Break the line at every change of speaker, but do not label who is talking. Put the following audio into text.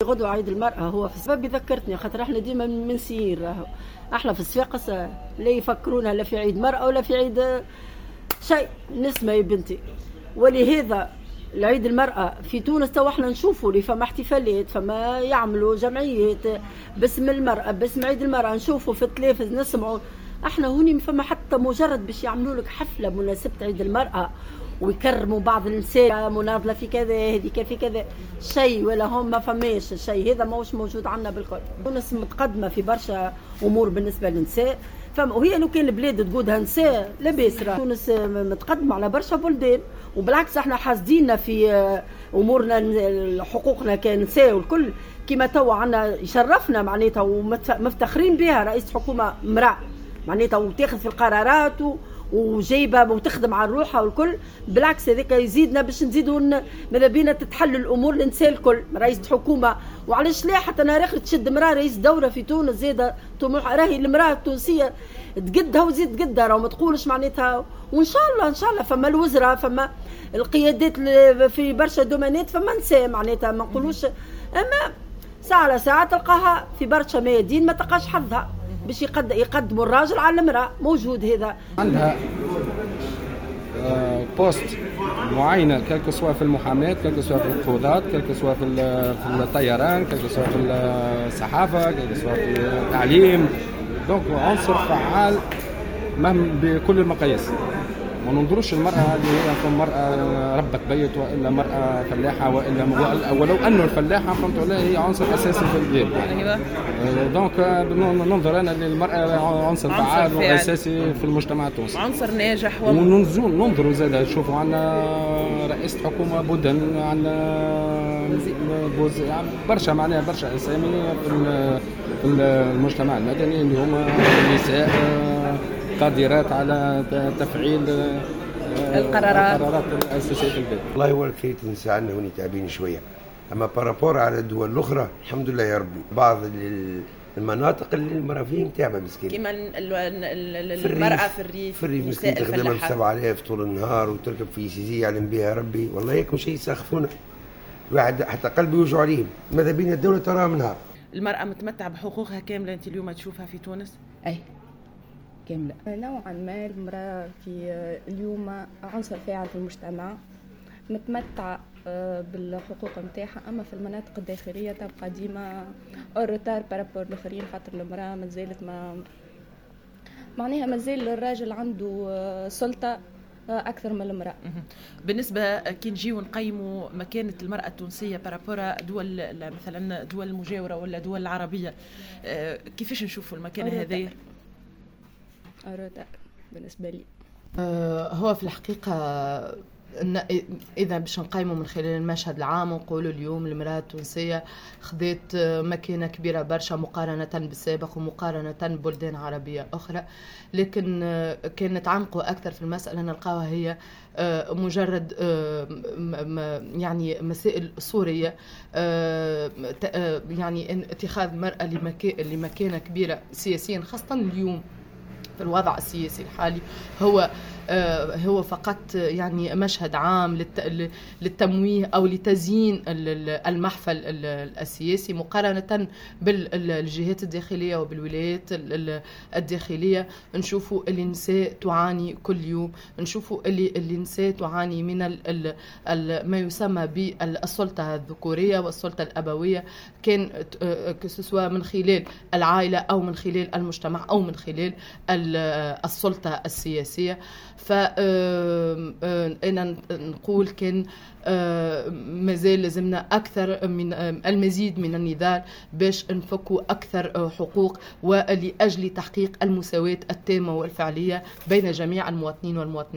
غدوة عيد المرأة هو في السبب ذكرتني خاطر احنا ديما منسيين راهو احنا في الصفاقس لا يفكرونا لا في عيد مرأة ولا في عيد شيء نسمة يا بنتي. ولهذا العيد المرأة في تونس تو احنا نشوفوا اللي فما احتفالات فما يعملوا جمعيات باسم المرأة باسم عيد المرأة نشوفوا في التلفز نسمعوا. احنا هوني فما حتى مجرد باش يعملوا لك حفلة مناسبة عيد المرأة ويكرموا بعض النساء مناضله في كذا هذيك في كذا شيء ولا هم ما فماش الشيء هذا ماهوش موجود عندنا بالكل. تونس متقدمه في برشا امور بالنسبه للنساء وهي لو كان البلاد تقودها نساء لاباس. تونس متقدمه على برشا بلدان وبالعكس احنا حاسديننا في امورنا حقوقنا كنساء والكل كما توا عندنا يشرفنا معناتها ومفتخرين بها رئيس حكومه امراه معناتها وتاخذ في القرارات وجايبه وتخدم على روحها والكل. بالعكس هذاك يزيدنا باش نزيدوا ماذا بينا تتحل الامور للنساء الكل. رئيس حكومه وعلاش لا حتى نهار اخر تشد امراه رئيس دوله في تونس زاده طموح راهي المراه التونسيه تقدها وزيد تقدها راه ما تقولش معناتها. وان شاء الله ان شاء الله فما الوزراء فما القيادات في برشا دومانات فما نساء معناتها ما نقولوش. اما ساعه على ساعه تلقاها في برشا ميادين ما تلقاش حظها باش يقدموا الراجل على المرأة موجود. هذا
عندها بوست معينة كلك سواء في المحاماة كلك سواء في القضاء كلك سواء في الطيران كلك سواء في الصحافة كلك سواء في التعليم. دونك عنصر فعال بكل المقاييس. ما ننظروش المرأة اللي هي مرأة ربة بيت وإلا مرأة فلاحة وإلا ولو أنه الفلاحة فهمت ولا هي عنصر أساسي في البلاد. دونك ننظر أنا للمرأة عنصر فعال وأساسي في المجتمع التونسي.
عنصر ناجح
وننظروا زاد نشوفوا عندنا رئيس حكومة بدن عندنا برشا معناها برشا أسامي في المجتمع المدني اللي هما نساء قادرات على تفعيل
القرارات
الأساسية في البلاد.
والله هو الكيت نساء عندنا هوني تعبين شوية أما بارابور على الدول الأخرى الحمد لله يا ربي. بعض المناطق اللي المرأة فيهم تعبة مسكين
كما المرأة في الريف
مسكين تخدم 7000 طول النهار وتركب في سيزي يعلم بها ربي. والله ياكم شيء يسخفونا الواحد حتى قلبي يوجع عليهم. ماذا بين الدولة تراها منها.
المرأة متمتعة بحقوقها كاملة أنت اليوم تشوفها في تونس؟
أي كاملة نوعا ما. المرأة في اليوم عنصر فاعل في المجتمع متمتعة بالحقوق نتاعها. أما في المناطق الداخلية تبقى ديما الروتار بارابور الآخرين خاطر المرأة مازالت معناها مازال الراجل عنده سلطة أكثر من المرأة.
بالنسبة كي نجيو نقيموا مكانة المرأة التونسية بارابورا دول مثلا دول المجاورة ولا دول العربية كيفاش نشوفوا المكانة هذه؟
الروتار بالنسبة لي
هو في الحقيقة إذا باش نقيموا من خلال المشهد العام ونقولوا اليوم المرأة التونسية خذت مكانة كبيرة برشا مقارنة بالسابق ومقارنة ببلدان عربية أخرى. لكن كان نتعمقوا أكثر في المسألة نلقاها هي مجرد يعني مسائل صورية يعني اتخاذ المرأة لمكانة كبيرة سياسيا خاصة اليوم في الوضع السياسي الحالي هو فقط يعني مشهد عام للتمويه أو لتزيين المحفل السياسي مقارنة بالجهات الداخلية وبالولايات الداخلية. نشوفوا اللي النساء تعاني كل يوم. نشوفوا اللي النساء تعاني من ما يسمى بالسلطة الذكورية والسلطة الأبوية كان سواء من خلال العائلة أو من خلال المجتمع أو من خلال السلطة السياسية. فأنا نقول كان مازال لازمنا أكثر من المزيد من النضال باش نفكوا أكثر حقوق ولأجل تحقيق المساواة التامة والفعلية بين جميع المواطنين والمواطنات.